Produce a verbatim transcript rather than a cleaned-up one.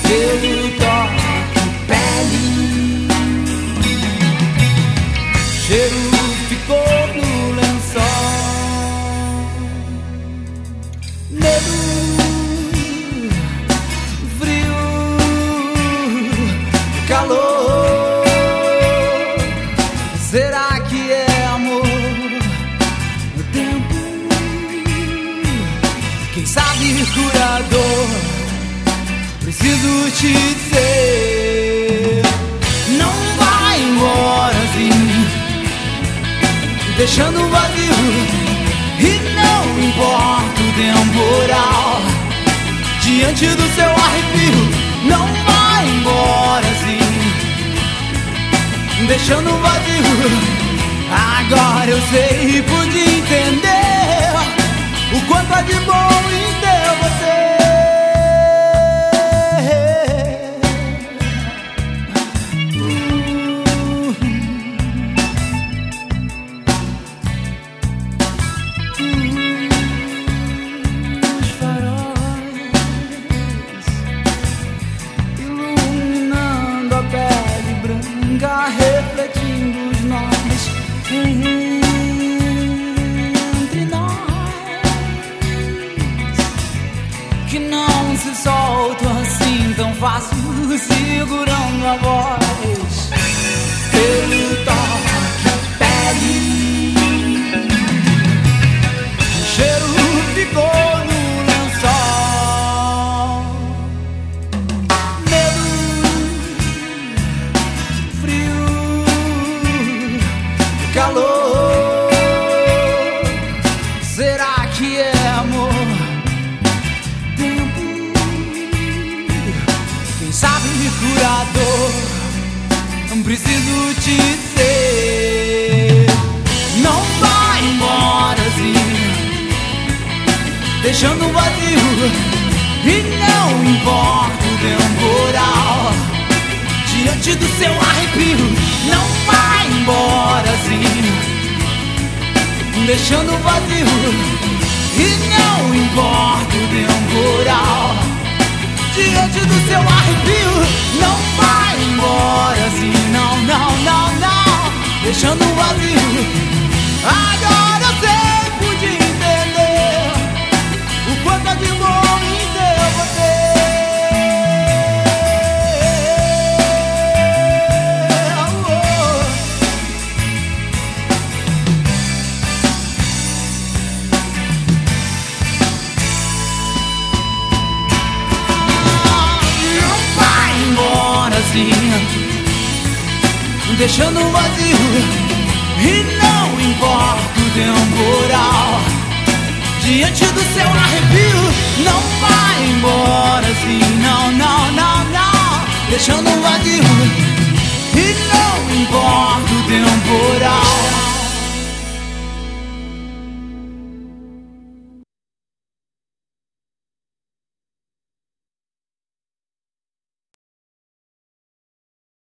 pelo toque, pele. Cheiro ficou no lençol. Medo, frio, calor. Será que é amor? O tempo, quem sabe curador. Preciso te dizer, não vai embora assim, deixando vazio. E não importa o temporal, diante do seu arrepio. Não vai embora assim, deixando vazio. Agora eu sei, pude entender o quanto é de bom em ter você. Refletindo os nós entre nós, que não se soltam assim tão fácil, segurando a voz pelo toque, pele. O cheiro ficou no lençol. Medo, calor, será que é amor? Tempo, quem sabe curador. Não preciso te dizer, não vai embora assim, deixando vazio. E não importa o temporal, diante do seu arrepio. Não vai embora assim, deixando vazio. E não importa o temporal, diante do seu arrepio. Não vai embora assim, não, não, não, não, deixando vazio. Agora eu sei, pude entender o quanto é de bom em ter você. Deixando vazio. E não importa o temporal, diante do seu arrepio. Não vai embora assim, não, não, não, não, deixando vazio. E não importa o temporal,